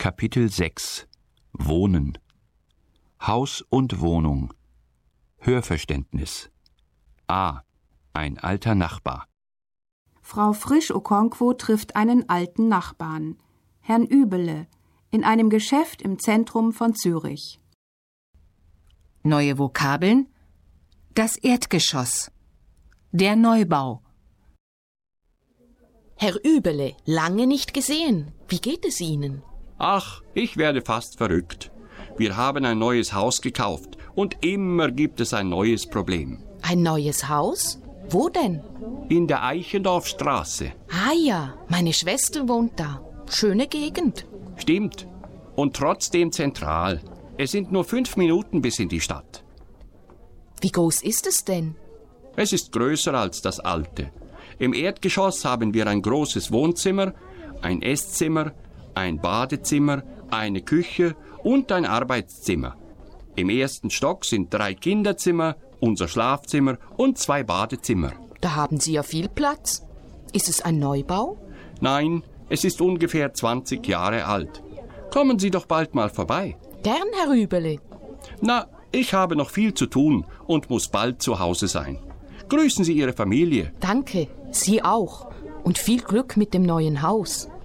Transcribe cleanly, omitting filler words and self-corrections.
Kapitel 6 Wohnen. Haus und Wohnung. Hörverständnis. A. Ein alter Nachbar. Frau Frisch-Okonkwo trifft einen alten Nachbarn, Herrn Übele, in einem Geschäft im Zentrum von Zürich. Neue Vokabeln: das Erdgeschoss, der Neubau. Herr Übele, lange nicht gesehen. Wie geht es Ihnen? Ach, ich werde fast verrückt. Wir haben ein neues Haus gekauft und immer gibt es ein neues Problem. Ein neues Haus? Wo denn? In der Eichendorfstraße. Ah ja, meine Schwester wohnt da. Schöne Gegend. Stimmt. Und trotzdem zentral. Es sind nur 5 Minuten bis in die Stadt. Wie groß ist es denn? Es ist größer als das alte. Im Erdgeschoss haben wir ein großes Wohnzimmer, ein Esszimmer, ein Badezimmer, eine Küche und ein Arbeitszimmer. Im ersten Stock sind 3 Kinderzimmer, unser Schlafzimmer und 2 Badezimmer. Da haben Sie ja viel Platz. Ist es ein Neubau? Nein, es ist ungefähr 20 Jahre alt. Kommen Sie doch bald mal vorbei. Gern, Herr Übele. Na, ich habe noch viel zu tun und muss bald zu Hause sein. Grüßen Sie Ihre Familie. Danke, Sie auch. Und viel Glück mit dem neuen Haus.